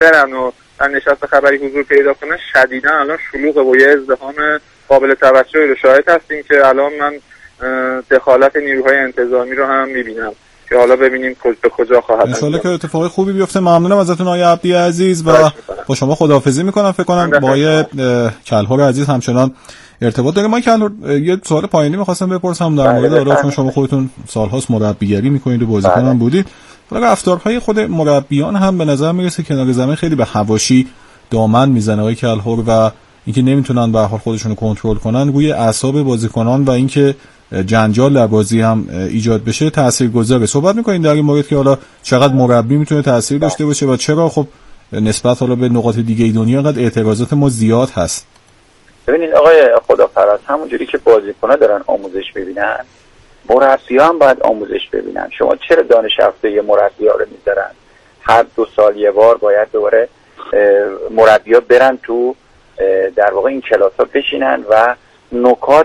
برن و در نشست خبری حضور پیدا کنن شدیدا الان شلوغه و یه ازدحام قابل توجهی رو شاهد هستیم که الان من دخالت نیروهای انتظامی رو هم میبینم که حالا ببینیم به کجا خواهد رسید. انشالله که اتفاق خوبی بیفته. ممنونم ازتون آقای عبدی عزیز و با شما خداحافظی میکنم. فکر کنم با آقای کلهر عزیز همچنان ارتباط داریم. من کلهر یه سوال پایانی می‌خواستم بپرسم در مورد حالا چون شما خودتون سال‌هاست مربیگری می‌کنید و بازیکن هم بودید. حالا رفتارهای خود مربیان هم به نظر میرسه کنار زمین خیلی به حواشی دامن میزنه آقای کلهر و اینکه نمیتونن به هر حال خودشونو کنترل کنن روی اعصاب بازیکنان و اینکه جنجال در بازی هم ایجاد بشه تاثیرگذاره. صحبت می‌کنید در این مورد که حالا چقدر مربی میتونه تاثیر داشته باشه و چرا خب نسبت حالا به نقاط دیگه دنیا انقدر اعتراضات ما زیاد هست. ببینید آقای خداپرست، همونجوری که بازیکن‌ها دارن آموزش ببینن، مربی‌ها هم باید آموزش ببینن. شما چرا دانش یافته مربی‌ها رو میذارن؟ هر 2 سال یه بار باید دوباره مربی‌ها برن تو در واقع این کلاس‌ها بشینن و نکات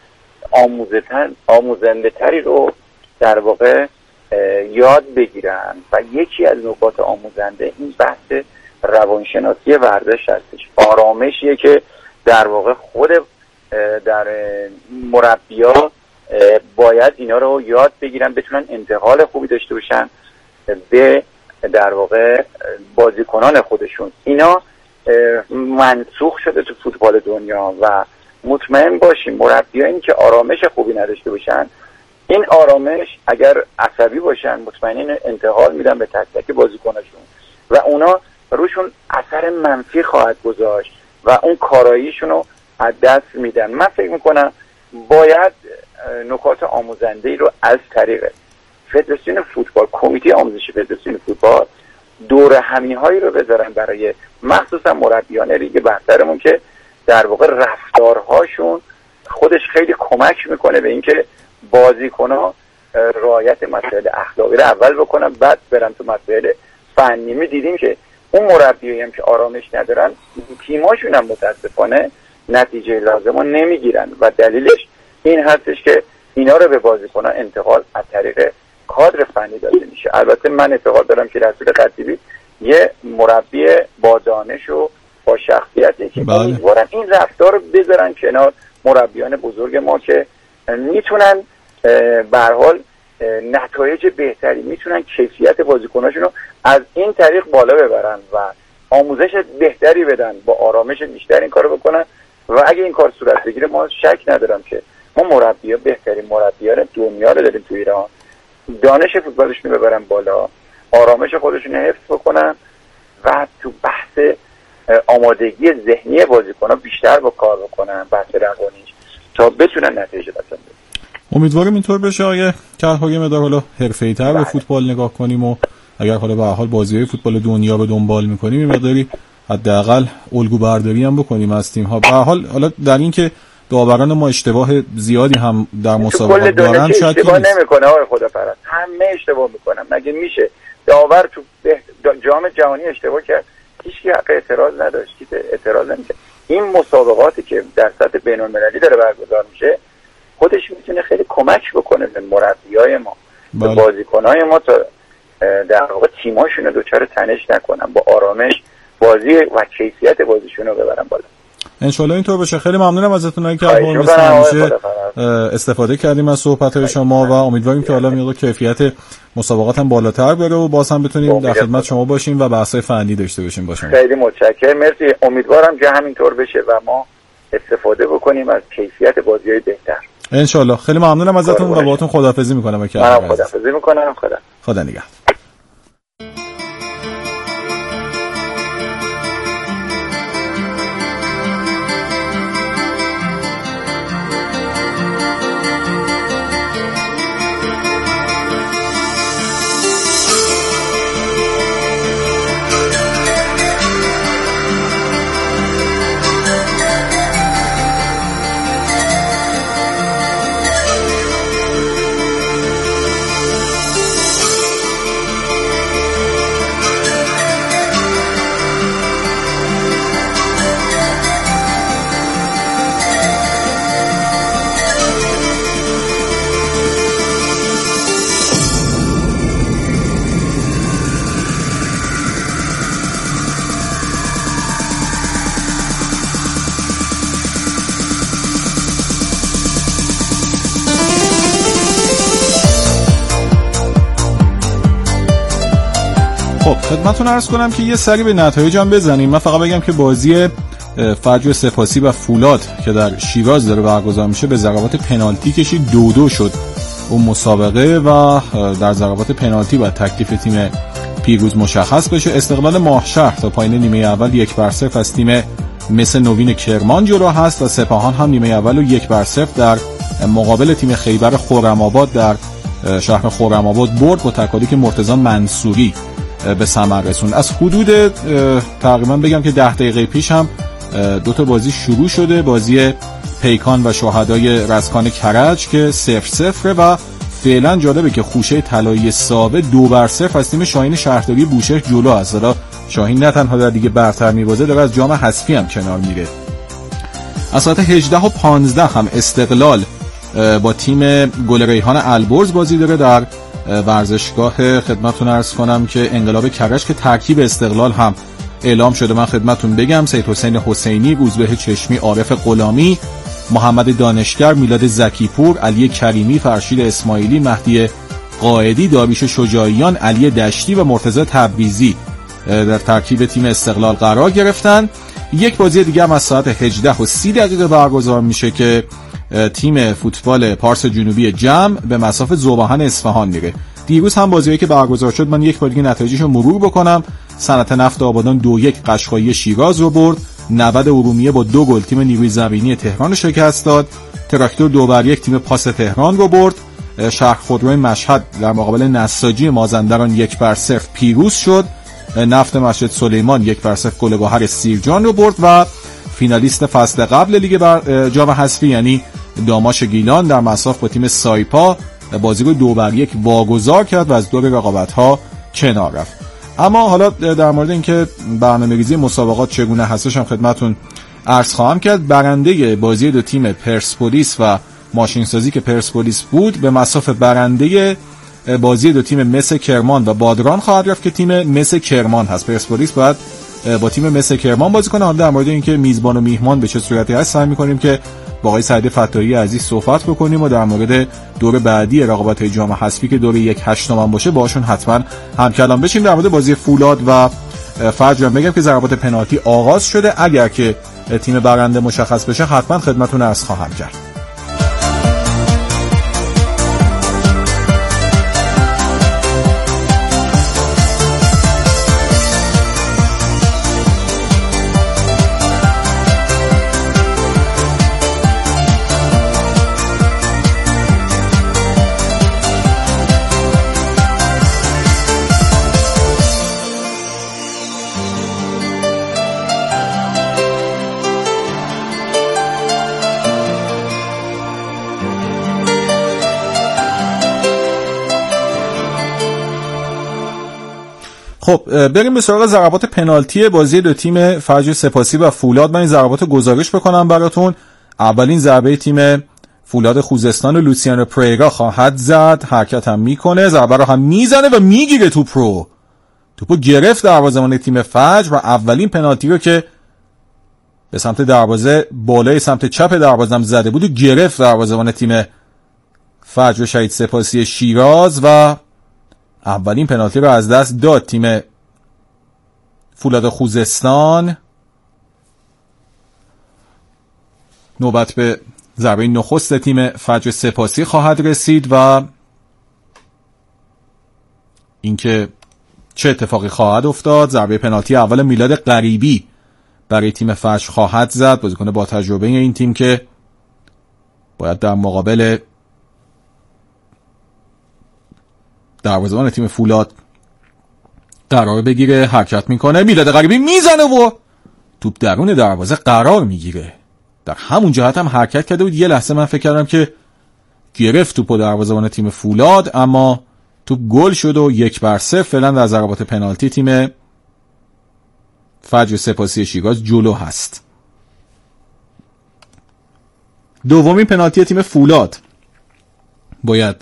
آموزنده تری رو در واقع یاد بگیرن و یکی از نکات آموزنده این بحث روانشناسی ورزش هستش. آرامشیه که در واقع خود در مربی‌ها باید اینا رو یاد بگیرن، بتونن انتقال خوبی داشته باشن به در واقع بازیکنان خودشون. اینا منسوخ شده تو فوتبال دنیا و مطمئن باشیم مربی‌ها این که آرامش خوبی نداشته باشن، این آرامش اگر عصبی باشن مطمئناً انتقال میدن به تک تک بازیکناشون و اونا روشون اثر منفی خواهد گذاشت و اون کاراییشون رو از دست میدن. من فکر میکنم باید نکات آموزنده‌ای رو از طریق فدراسیون فوتبال، کمیته آموزشی فدراسیون فوتبال دوره همی‌هایی رو بذارن برای مخصوصا مربیان لیگ برترمون که در واقع رفتارهاشون خودش خیلی کمک میکنه به اینکه بازیکن‌ها رعایت مسائل اخلاقی رو اول بکنن بعد برن تو مسائل فنی. می دیدیم که اون مربیایی هم که آرامش ندارن تیماشون هم متاسفانه نتیجه لازم رو نمیگیرن و دلیلش این هستش که اینا رو به بازیکن‌ها انتقال از طریق کادر فنی داده میشه. البته من اعتقاد دارم که رسول خطیبی یه مربی با دانش و با شخصیتی که امیدوارم این رفتار رو بذارن کنار مربیان بزرگ ما که میتونن به هر حال نتایج بهتری، میتونن کیفیت بازیکناشون رو از این طریق بالا ببرن و آموزش بهتری بدن، با آرامش بیشتر این کارو بکنن و اگه این کار صورت بگیره ما شک ندارم که ما مربی‌ها بهترین مربیان دنیا رو داریم تو ایران. دانش فوتبالشون رو ببرن بالا، آرامش خودشون رو حفظ بکنن و تو بحث آمادگی ذهنی بازیکن‌ها بیشتر با کار بکنن، بحث روانیش، تا بتونن نتیجه بسازن. امیدوارم اینطور بشه آقای کلهر مدار حالا حرفه‌ای‌تر به فوتبال نگاه کنیم و اگر حالا به هر حال بازی‌های فوتبال دنیا رو دنبال می‌کنیم این مقداری حداقل الگو برداری هم بکنیم از تیم‌ها. به هر حال حالا در این که داوران ما اشتباه زیادی هم در مسابقات دارن شاید اشتباه نمی‌کنه آقای خداپرست، همه اشتباه می‌کنن. مگه میشه داور تو جام جهانی اشتباه کرد هیچ حق اعتراض نداشت، اعتراض نمی‌کرد؟ این مسابقاتی که در سطح بین‌المللی داره برگزار میشه خودش میتونه خیلی کمک بکنه به مربیای ما، به بازیکنای ما تا در واقع تیماشون رو دچار تنش نکنن، با آرامش بازی و کیفیت بازیشون رو ببرن بالا. انشالله اینطور بشه. خیلی ممنونم ازتون که همیشه استفاده کردیم از صحبت‌های شما و امیدواریم که حالا میاد کیفیت مسابقات هم بالاتر بره و باز هم بتونیم در خدمت شما باشیم و بحث‌های فنی داشته باشیم با شما. خیلی متشکرم، مرسی. امیدوارم که همینطور بشه و ما استفاده بکنیم از کیفیت بازی‌های بهتر. انشالله. خیلی ممنونم ازتون و باهاتون خداحافظی می‌کنم. من خداحافظی می‌کنم. خدا نگهدار. خدمتتون عرض کنم که یه سری به نتایج هم بزنیم. من فقط بگم که بازی فجر سپاسی و فولاد که در شیراز داره برگزار میشه به ضربات پنالتی کشید 2-2 شد اون مسابقه و در ضربات پنالتی باید تکلیف تیم پیروز مشخص بشه. استقلال ماهشهر تا پایان نیمه اول 1-0 از تیم مس نوین کرمان جلو هست و سپاهان هم نیمه اول رو 1-0 در مقابل تیم خیبر خرم‌آباد در شهر خرم‌آباد برد با تکالیک مرتضی منصوری به ثمر رسوند. از حدود تقریبا بگم که 10 دقیقه پیش هم 2 تا بازی شروع شده، بازی پیکان و شهدای رزکان کرج که 0-0 و فعلا جالبه که خوشه طلایی ساوه 2-0 از تیم شاهین شهرداری بوشهر جلو است. حالا شاهین نه تنها در دیگه برتر می‌بازه، داره از جام حذفی هم کنار میره. از ساعت 18:15 هم استقلال با تیم گل ریحان البرز بازی داره در ورزشگاه. خدمتتون عرض کنم که انقلاب کرج که ترکیب استقلال هم اعلام شده. من خدمتتون بگم سید حسین حسینی، روزبه چشمی، عارف غلامی، محمد دانشگر، میلاد زکیپور، علی کریمی، فرشید اسماعیلی، مهدی قائدی، داریوش شجاعیان، علی دشتی و مرتضی تبریزی در ترکیب تیم استقلال قرار گرفتن. یک بازی دیگه هم از ساعت 18:30 برگزار میشه که تیم فوتبال پارس جنوبی جمع به مصاف ذوباهن اصفهان میره. دیروز هم بازیایی که برگزار شد من یک بار دیگه نتایجشو مرور بکنم. صنعت نفت آبادان 2-1 قشقایی شیراز رو برد. 90 ارومیه با 2 گل تیم نیروی زمینی تهران رو شکست داد. تراکتور 2-1 تیم پاس تهران رو برد. شهر خودروی مشهد در مقابل نساجی مازندران 1-0 پیروز شد. نفت مسجد سلیمان 1-0 گل گوهر سیرجان رو برد و فینالیست فصل قبل لیگ جام حذفی یعنی داماش گیلان در مصاف با تیم سایپا بازی رو 2-1 واگذار کرد و از دور رقابت‌ها کنار رفت. اما حالا در مورد اینکه برنامه‌ریزی مسابقات چگونه هستش هم خدمتتون عرض خواهم کرد. برنده بازی دو تیم پرسپولیس و ماشینسازی که پرسپولیس بود به مصاف برنده بازی دو تیم مس کرمان و بادران خواهد رفت که تیم مس کرمان هست. پرسپولیس باید با تیم مس کرمان بازی کنه. حالا در مورد اینکه میزبان و میهمان به چه صورتی هست سعی می‌کنیم که با آقای سعید فتاحی عزیز صحبت بکنیم و در مورد دور بعدی رقابت‌های جام حذفی که دور 1/8 باشه باهاشون حتما همکلام بشیم. در مورد بازی فولاد و فجر بگم که ضربات پنالتی آغاز شده. اگر که تیم برنده مشخص بشه حتما خدمتتون عرض خواهم کرد. خب بریم به سراغ ضربات پنالتی بازی دو تیم فجر سپاسی و فولاد. من این ضربات رو گزارش بکنم براتون. اولین ضربه تیم فولاد خوزستان و لوسیانو پریرا خواهد زد. حرکت هم میکنه، ضربه رو هم میزنه و میگیره توپو گرفت دروازه‌بان تیم فجر و اولین پنالتی رو که به سمت دروازه بالای سمت چپ دروازه زده بود و گرفت دروازه‌بان تیم فجر شهید سپاسی شیراز و اولین پنالتی رو از دست داد تیم فولاد خوزستان. نوبت به ضربه نخست تیم فجر سپاسی خواهد رسید و اینکه چه اتفاقی خواهد افتاد. ضربه پنالتی اول میلاد غریبی برای تیم فجر خواهد زد، بازیکن با تجربه این تیم که باید در مقابل دروازه‌بان تیم فولاد قرار بگیره. حرکت میکنه، میلاد غریبی میزنه و توپ درون دروازه قرار میگیره. در همون جهت هم حرکت کرده بود. یه لحظه من فکر کردم که گرفت توپو دروازه‌بان تیم فولاد، اما توپ گل شد و 1-0 فعلا در ضربات پنالتی تیم فجر سپاسی شیراز جلو هست. دومین پنالتی تیم فولاد باید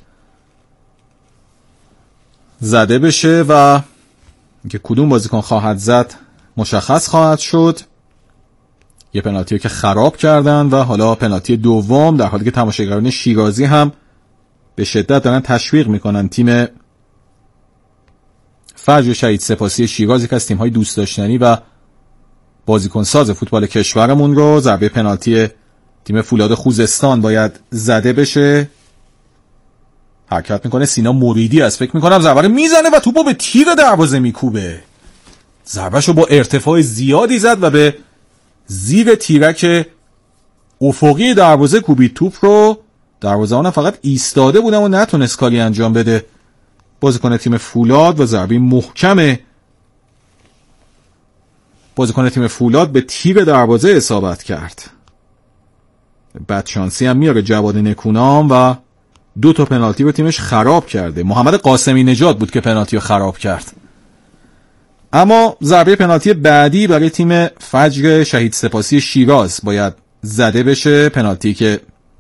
زده بشه و اینکه کدوم بازیکن خواهد زد مشخص خواهد شد. یه پنالتی که خراب کردن و حالا پنالتی دوم، در حالی که تماشاگران شیرازی هم به شدت دارن تشویق میکنن تیم فجر شهید سپاسی شیراز، یک از تیم‌های دوست داشتنی و بازیکن ساز فوتبال کشورمون رو. ضربه پنالتی تیم فولاد خوزستان باید زده بشه. حرکت میکنه سینا مریدی از فکر میکنم ضربه میزنه و توپو به تیر دروازه میکوبه. ضربهشو با ارتفاع زیادی زد و به زیر تیرک افقی دروازه کوبید. توپ رو دروازه‌بان فقط ایستاده بودن و نتونست کاری انجام بده بازیکن تیم فولاد و ضربه محکم بازیکن تیم فولاد به تیر دروازه اصابت کرد. بدشانسی هم میاره جواد نکونام و 2 تا پنالتی رو تیمش خراب کرده. محمد قاسمی نژاد بود که پنالتی رو خراب کرد. اما ضربه پنالتی بعدی برای تیم فجر شهید سپاسی شیراز باید زده بشه. پنالتی که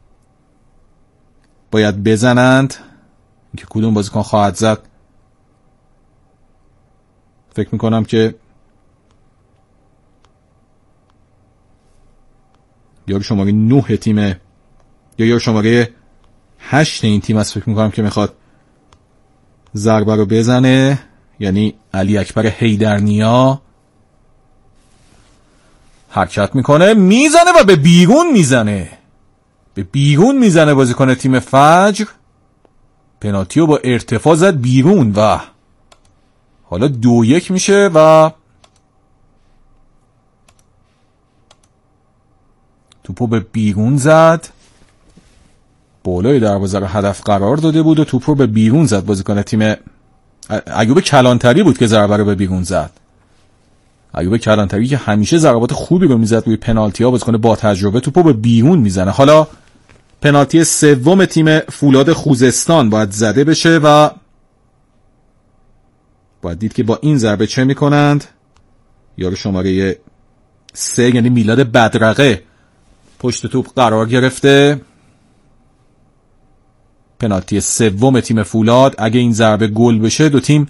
باید بزنند که کدوم بازیکن خواهد زد فکر میکنم که یارو شماره 9 تیم یا یارو شماره 8 این تیم است فکر میکنم که میخواد ضربه رو بزنه، یعنی علی اکبر حیدرنیا. حرکت میکنه میزنه و به بیرون میزنه بازیکن تیم فجر. پنالتی رو با ارتفاع زد بیرون و حالا 2-1 میشه و توپو به بیرون زد. بالای دروازه رو هدف قرار داده بود و توپ رو به بیرون زد بازیکن تیم ایوب کلانتری بود که ضربه رو به بیرون زد. ایوب کلانتری که همیشه ضربات خوبی رو میزد روی پنالتی ها، بازیکن با تجربه، توپو به بیرون میزنه. حالا پنالتی سوم تیم فولاد خوزستان باید زده بشه و باید دید که با این ضربه چه میکنند. یارو شماره 3 یعنی میلاد بدرقه پشت توپ قرار گرفته. پنالتی سوم تیم فولاد، اگه این ضربه گل بشه دو تیم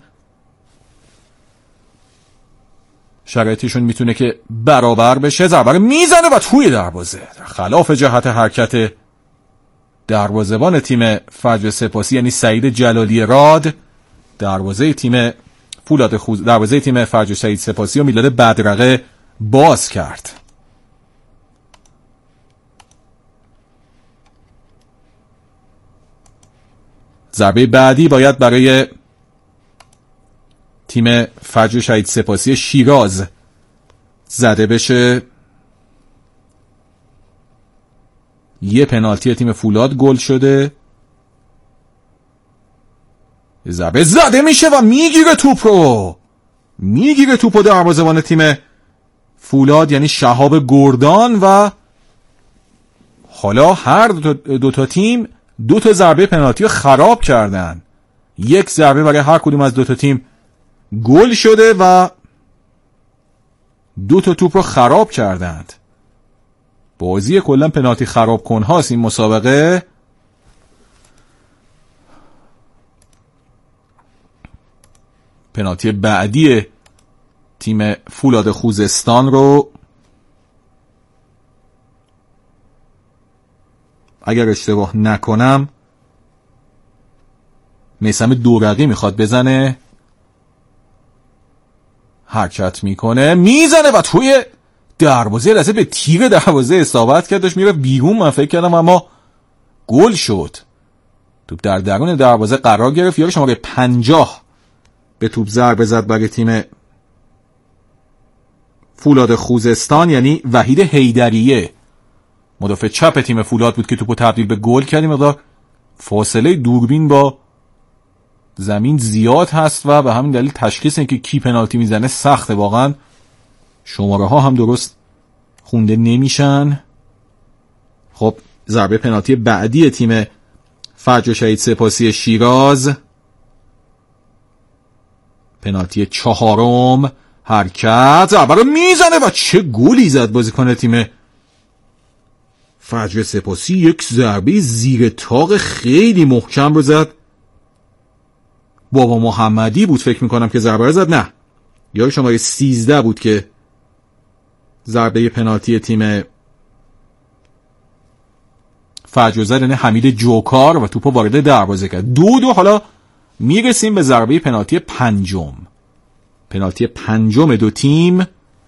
شرایطشون میتونه که برابر بشه. ضربه میزنه و توی دروازه خلاف جهت حرکت دروازه‌بان تیم فجر سپاسی یعنی سعید جلالی راد. دروازه تیم فولاد دروازه تیم فجر شهید سپاسی و میلاد بدرقه باز کرد. ضربه بعدی باید برای تیم فجر شهید سپاسی شیراز زده بشه. یه پنالتی تیم فولاد گل شده. ضربه زده میشه و میگیره توپ رو دروازه‌بان تیم فولاد یعنی شهاب گردان و حالا هر دو تا تیم 2 تا ضربه پنالتی رو خراب کردن. یک ضربه برای هر کدوم از 2 تا تیم گل شده و 2 تا توپ رو خراب کردند. بازی کلا پنالتی خراب کن هاست این مسابقه. پنالتی بعدی تیم فولاد خوزستان رو اگر اشتباه نکنم میثم دورقی میخواد بزنه. حرکت میکنه میزنه و توی دروازه لحظه به تیر دروازه اصابت کرد، داشت میره بیرون. من فکر کردم اما گل شد. توپ در درون دروازه قرار گرفت. یارو شماره 50 به توپ ضربه زد برای تیم فولاد خوزستان یعنی وحید حیدریه مدافع چپ تیم فولاد بود که توپو تبدیل به گل کردیم. مقدار فاصله دوربین با زمین زیاد هست و به همین دلیل تشخیص اینکه کی پنالتی میزنه سخته. واقعا شماره ها هم درست خونده نمیشن. خب ضربه پنالتی بعدی تیم فجر شهید سپاسی شیراز، پنالتی 4م. حرکت ضربه رو میزنه و چه گلی زد بازیکن تیم فجر سپاسی. یک ضربه زیر تاق خیلی محکم رو زد. بابا محمدی بود فکر میکنم که ضربه رو زد. نه، یا شماره 13 بود که ضربه پنالتی تیم فجر زد، یعنی حمید جوکار و توپو وارد دروازه کرد. 2-2. حالا میرسیم به ضربه پنالتی 5م. پنالتی پنجم دو تیم.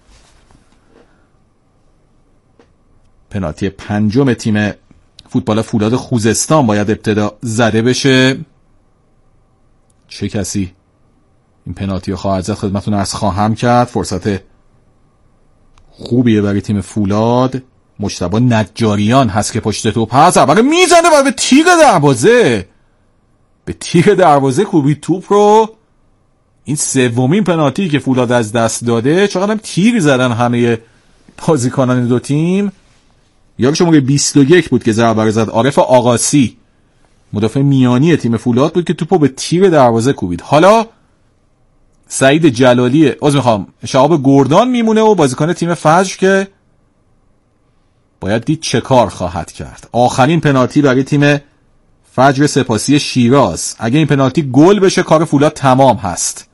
پنالتی پنجم تیم فوتبال فولاد خوزستان باید ابتدا زده بشه. چه کسی این پنالتی رو خواهد زد خدمتتون عرض خواهم کرد. فرصت خوبیه برای تیم فولاد. مجتبی نجاریان هست که پشت توپ هست، اول میزنه و به تیر دروازه، به تیر دروازه کوبید توپ رو. این سومین پنالتی که فولاد از دست داده. چقدر هم تیر زدن همه بازیکنان دو تیم. یارو شماره 21 بود که ضربه زد، عارف آقاسی، مدافع میانی تیم فولاد بود که توپو به تیر دروازه کوبید. حالا سعید جلالی شهاب گردان میمونه و بازیکن تیم فجر که باید دید چه کار خواهد کرد. آخرین پنالتی برای تیم فجر سپاسی شیراز. اگه این پنالتی گل بشه کار فولاد تمام هست.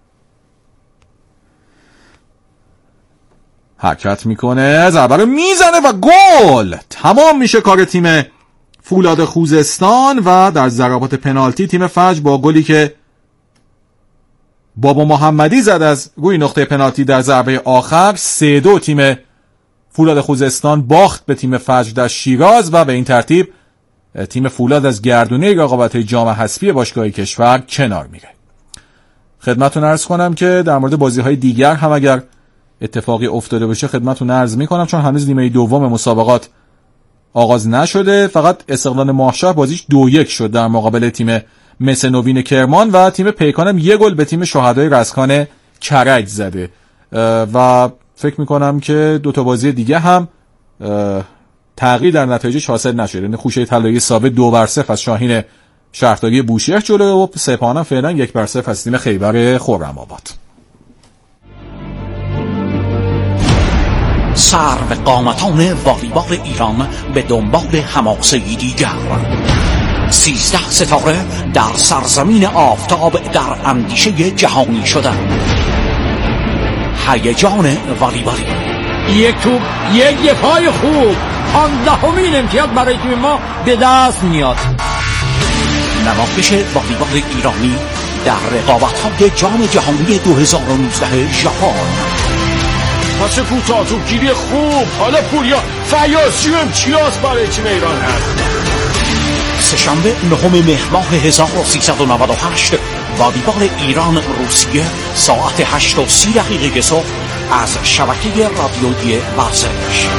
حرکت میکنه، ضربه رو میزنه و گل. تمام میشه کار تیم فولاد خوزستان و در ضربات پنالتی تیم فجر با گلی که بابا محمدی زد از روی نقطه پنالتی در ضربه آخر 3-2 تیم فولاد خوزستان باخت به تیم فجر در شیراز و به این ترتیب تیم فولاد از گردونه رقابت‌های جام حذفی باشگاه کشور کنار میره. خدمتتون عرض کنم که در مورد بازی‌های دیگر هم اگر اتفاقی افتاده باشه خدمتتون عرض میکنم، چون هنوز نیمه دوم مسابقات آغاز نشده. فقط استقلال ماهشهر بازیش 2-1 شد در مقابل تیم مس نوین کرمان و تیم پیکان هم 1 گل به تیم شهدای رزکان کرج زده و فکر میکنم که 2 تا بازی دیگه هم تغییر در نتایجش حاصل نشده. یعنی خوشه طلایی ثابت 2-0 از شاهین شهرداری بوشهر جلو و سپاهان فعلا 1-0 از تیم خیبر خرم‌آباد. سرو قامتان والیبال ایران به دنبال حماسه‌ای دیگر. 13 ستاره در سرزمین آفتاب در اندیشه جهانی شدن. هیجان والیبالی، یک توپ، یک پای خوب، 15مین امتیاز برای تیم ما به دست میاد. نمایش والیبال ایرانی در رقابت‌های جام جهانی 2019 ژاپن. پاس کوتاه، توپگیری خوب، حالا پوریا فیاضی و امتیاز برای تیم ایران هست. سه‌شنبه 9 مهر ماه 1398 والیبال ایران روسیه ساعت 8:30 صبح از شبکه رادیویی ورزش.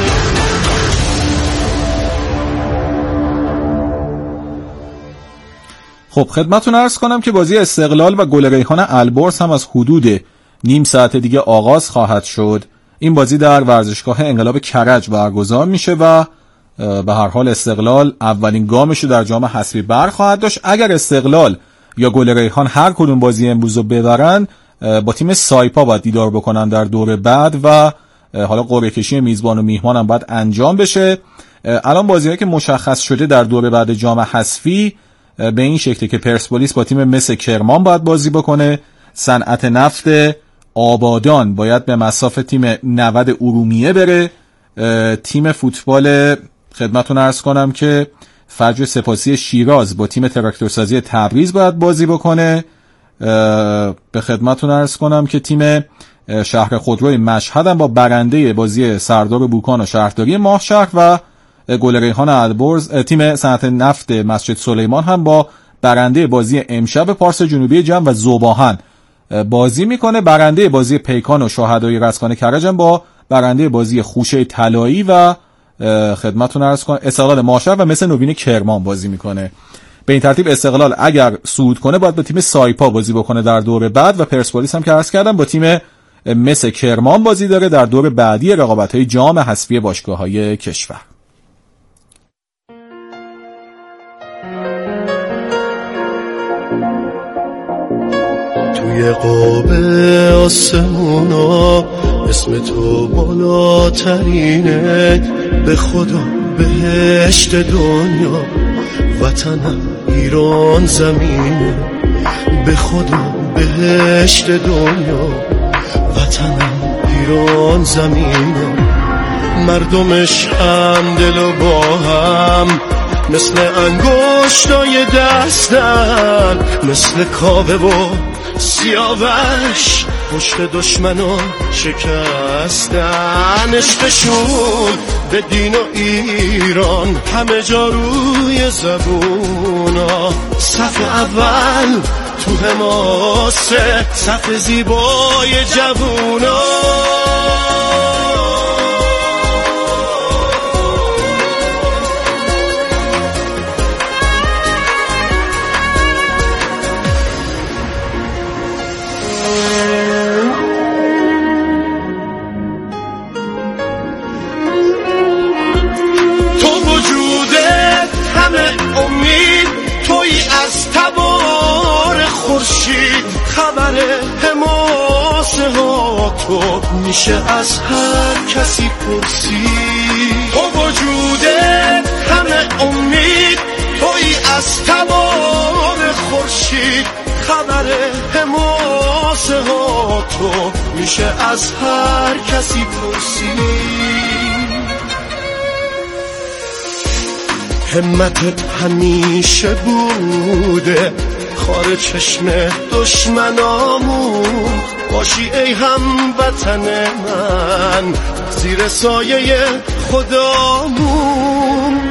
خب خدمتتون عرض کنم که بازی استقلال و گل ریحان البرز هم از حدود نیم ساعت دیگه آغاز خواهد شد. این بازی در ورزشگاه انقلاب کرج برگزار میشه و به هر حال استقلال اولین گامش رو در جام حذفی بر خواهد داشت. اگر استقلال یا گل ریحان هر کدوم بازی امروز رو ببرن با تیم سایپا باید دیدار بکنن در دور بعد و حالا قرعه کشی میزبان و میهمان هم باید انجام بشه. الان بازی‌هایی که مشخص شده در دور بعد جام حذفی به این شکلی که پرسپولیس با تیم مس کرمان باید بازی بکنه، صنعت نفت آبادان باید به مصاف تیم 90 ارومیه بره، تیم فوتبال خدمتتون عرض کنم که فجر سپاسی شیراز با تیم تراکتورسازی تبریز باید بازی بکنه، به خدمتتون عرض کنم که تیم شهر خودروی مشهد هم با برنده بازی سردار بوکان و شهرداری ماهشهر و گل ریحان البرز تیم صنعت نفت مسجد سلیمان هم با برنده بازی امشب پارس جنوبی جم و ذوباهن بازی میکنه. برنده بازی پیکان و شهدای رزکان کرج هم با برنده بازی خوشه طلایی و خدمتتون عرض کنم استقلال ماهشهر و مس نوین کرمان بازی میکنه. به این ترتیب استقلال اگر صعود کنه باید با تیم سایپا بازی بکنه در دور بعد و پرسپولیس هم که عرض کردم با تیم مس کرمان بازی داره در دور بعدی رقابت‌های جام حذفی باشگاه‌های کشور. توی قاب آسمونا اسم تو بالاترینه، به خدا بهشت دنیا وطنم ایران زمینه، به خدا بهشت دنیا وطنم ایران زمینه، مردمش هم دل و با هم مثل انگشتای دستن، مثل کاوه و سیاوش پشت دشمنا شکستن، عشقشون به دین و ایران همه جا روی زبونا. صف اول تو حماسه، صف زیبای جوونا. خبر حماسه ها تو میشه از هر کسی پرسید. تو وجوده همه امید، توی از تبار خورشید. خبر حماسه ها تو میشه از هر کسی پرسید. همتت همیشه بوده خار چشم دشمنامون، باشی ای هموطن من زیر سایه خدامون.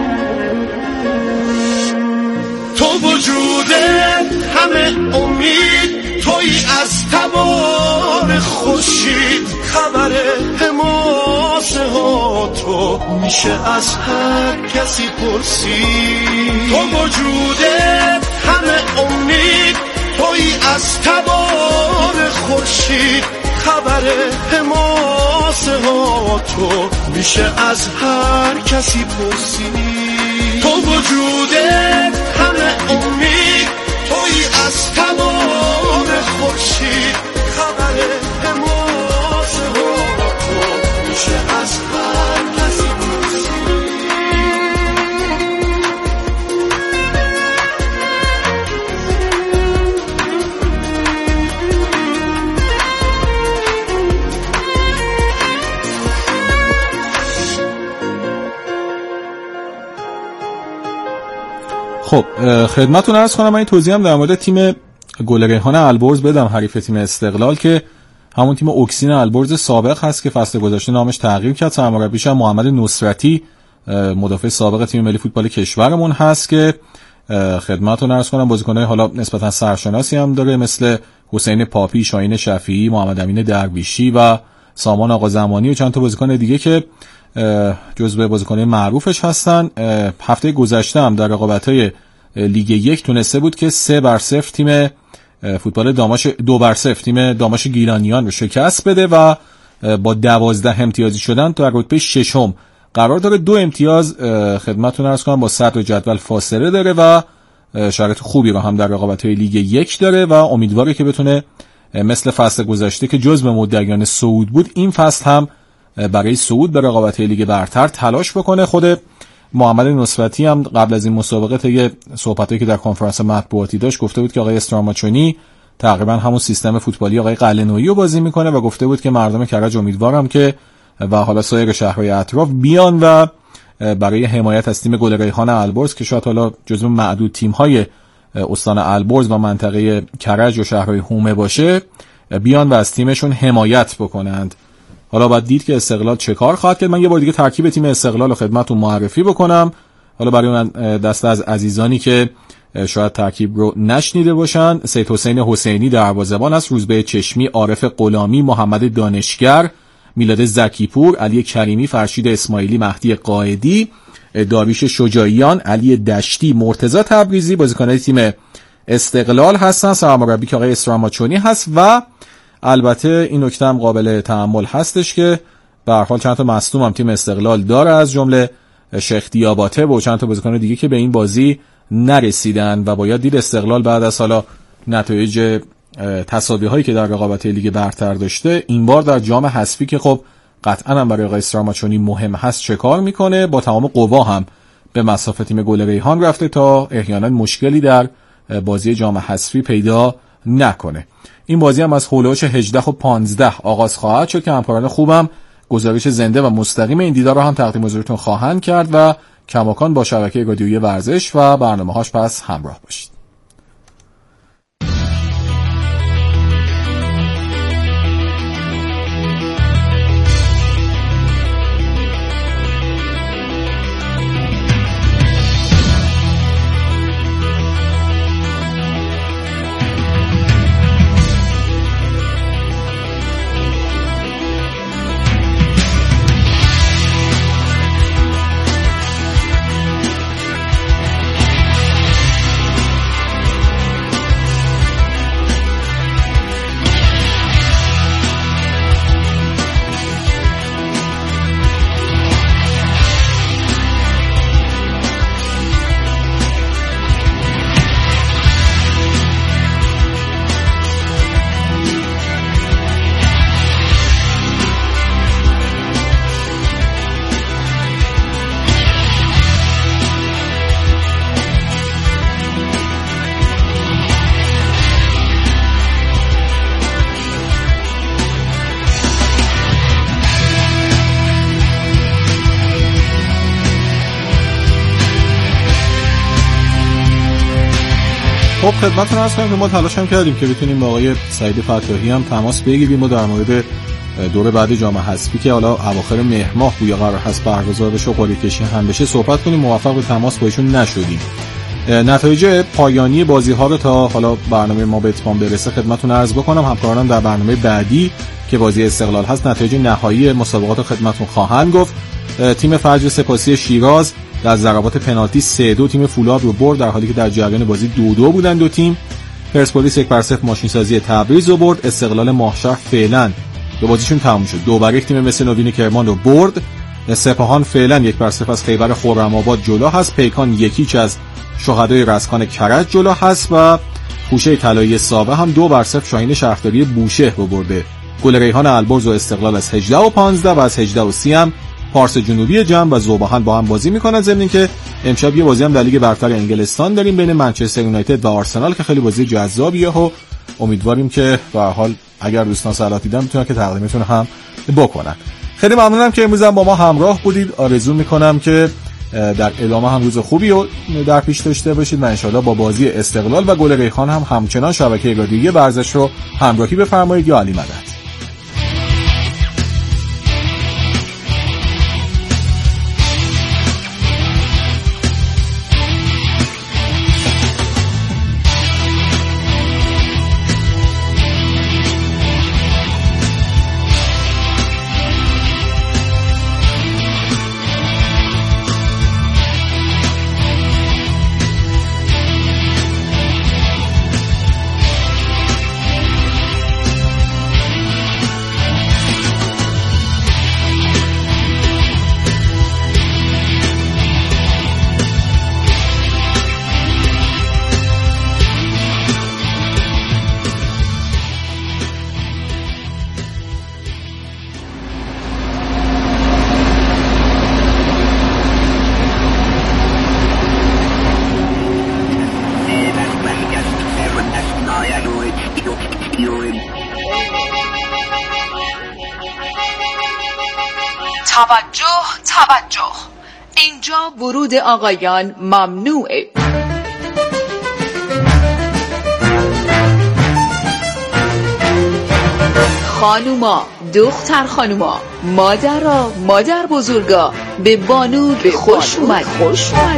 تو وجوده همه امید، توی از تبار خورشید. خبر حماسه ها تو میشه از هر کسی پرسید. تو وجوده همه امید، توی از تبار خورشید. خبر حماسه ها تو میشه از هر کسی پرسید. تو وجوده همه امید، توی از تبار خورشید. خبر حماسه ها تو میشه از هر کسی پرسید. خب خدمتتون عرض کنم، من این توضیح هم در مورد تیم گلریحان البرز بدم، حریف تیم استقلال که همون تیم اکسین البرز سابق هست که فصل گذشته نامش تغییر کرد. سرمربیش هم محمد نصرتی، مدافع سابق تیم ملی فوتبال کشورمون هست که خدمتتون عرض کنم بازیکن‌های حالا نسبتا سرشناسی هم داره، مثل حسین پاپی، شاهین شفیعی، محمد امین درویشی و سامان آقا زمانی و چند تا بازیکن دیگه که جزو بازیکن‌های معروفش هستن. هفته گذشته هم در رقابت‌های لیگ 1 تونسته بود که 3-0 تیم فوتبال داماش 2-0 تیم داماش گیلانیان رو شکست بده و با 12 امتیازی شدن تا رتبه 6م قرار داره. 2 امتیاز خدمتتون عرض کنم با صدر جدول فاصله داره و شرایط خوبی رو هم در رقابت‌های لیگ 1 داره و امیدواره که بتونه مثل فصل گذشته که جزو مدعیان صعود بود، این فصل هم برای صعود به رقابت‌های لیگ برتر تلاش بکنه. خود محمد نصرتی هم قبل از این مسابقه طی صحبتایی که در کنفرانس مطبوعاتی داشت گفته بود که آقای استراماچونی تقریبا همون سیستم فوتبالی آقای قلعه‌نویی رو بازی میکنه و گفته بود که مردم کرج امیدوارم که و حالا سایر شهرهای اطراف بیان و برای حمایت از تیم گلریحان البرز که شاید حالا جزو معدود تیم‌های استان البرز و منطقه کرج و شهرهای حومه باشه، بیان و از تیمشون حمایت بکنند. حالا باید دید که استقلال چه کار خواهد کرد. من یه بار دیگه ترکیب تیم استقلال رو خدمتتون معرفی بکنم، حالا برای اون دسته از عزیزانی که شاید ترکیب رو نشنیده باشن. سید حسین حسینی دروازه‌بان است، روزبه چشمی، عارف غلامی، محمد دانشگر، میلاد زکیپور، علی کریمی، فرشید اسماعیلی، مهدی قائدی، داریوش شجاعیان، علی دشتی، مرتضی تبریزی بازیکنان تیم استقلال هستن. سرمربی که آقای استراماچونی هست و البته این نکته هم قابل تأمل هستش که به هر حال چند تا مصدوم هم تیم استقلال داره، از جمله شیخ دیاباته و چند تا بازیکن دیگه که به این بازی نرسیدن و باید دید استقلال بعد از حالا نتایج تساوی هایی که در رقابت لیگ برتر داشته این بار در جام حذفی که خب قطعا هم برای آقای استراماچونی مهم هست چه کار میکنه. با تمام قوا هم به مصاف تیم گلریحان رفته تا احیانا مشکلی در بازی جام حذفی پیدا نکنه. این بازی هم از هولوش 18 و 15 آغاز خواهد شد که همکاران خوبم گزارش زنده و مستقیم این دیدار رو هم تقدیم حضورتون خواهند کرد و کماکان با شبکه رادیویی ورزش و برنامه‌هاش پس همراه باشید. خب خدمتتون عرض کنم که ما تلاش هم کردیم که بتونیم با آقای سعید فتاحی هم تماس بگیریم و در مورد دوره بعد جام حذفی که حالا اواخر مهر ماه بویا قرار هست برگزار بشه و قرعه کشی هم بشه صحبت کنیم. موفق به تماس با ایشون نشدیم. نتایج پایانی بازی‌ها رو تا حالا برنامه ما به اتمام برسه خدمتتون عرض بکنم. همکارانم در برنامه بعدی که بازی استقلال هست نتایج نهایی مسابقات رو خدمتتون خواهند گفت. تیم فجر سپاسی شیراز در ضربات پنالتی 3-2 تیم فولاد رو برد، در حالی که در جریان بازی 2-2 بودن دو تیم. پرسپولیس 1-0 ماشینسازی تبریز رو برد. استقلال ماهشهر فعلا دو بازیشون تموم شد. 2-1 تیم مثل نوین کرمان رو برد. سپاهان فعلا 1-0 از خیبر خرم‌آباد جلو هست. پیکان 1-0 از شهدای رسکان کرج جلو هست و خوشه طلایی ساوه هم 2-0 شاهین شهرداری بوشهر رو برده. گل ریحان البرز و استقلال از 18-15 و از 18-30 هم پارس جنوبی جم و ذوباهن با هم بازی میکنن. ضمن اینکه امشب یه بازی هم در لیگ برتر انگلستان داریم بین منچستر یونایتد و آرسنال که خیلی بازی جذابیه و امیدواریم که به هر حال اگر دوستان صلاح دیدن میتونن که تقدیمتون هم بکنن. خیلی ممنونم که امروز هم با ما همراه بودید. آرزو میکنم که در ادامه هم روز خوبی رو در پیش داشته باشید و انشالله با بازی استقلال و گل ریحان هم همچنان شبکه رادیویی ورزش رو همراهی بفرمایید. یا علی مدد. توجه اینجا ورود آقایان ممنوعه. خانوما، دختر خانوما، مادرها، مادر بزرگا به بانوگ خوش اومدین.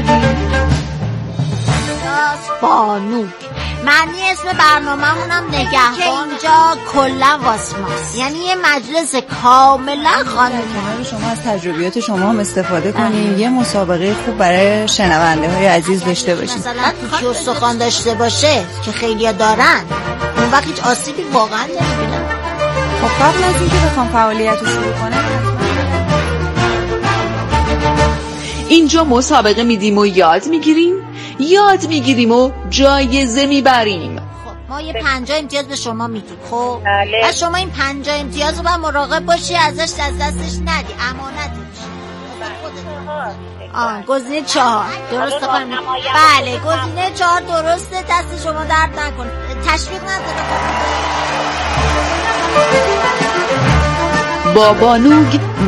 بانوگ معنی اسم برنامه‌مونم نگهبان که اینجا کلا واسه ماست، یعنی یه مجلس کاملا خانواده. شما از تجربیات شما هم استفاده کنیم، یه مسابقه خوب برای شنونده های عزیز داشته باشیم. مثلا کوچه استخوان داشته باشه که خیلی‌ها دارن، اون وقت هیچ آسیبی واقعا نمیبینن. خب قبل از اینکه بخوام فعالیت رو شروع کنم اینجا مسابقه میدیم و یاد میگیریم و جایزه میبریم. خب ما یه 50 امتیاز به شما میدیم. خب از شما این 50 امتیاز رو باید مراقب باشی ازش از دستش ندی، امانت میشه. گزینه 4 درسته خانم؟ بله گزینه 4 درسته، دست شما درد نکنه. تشویق نداره. با بانوگ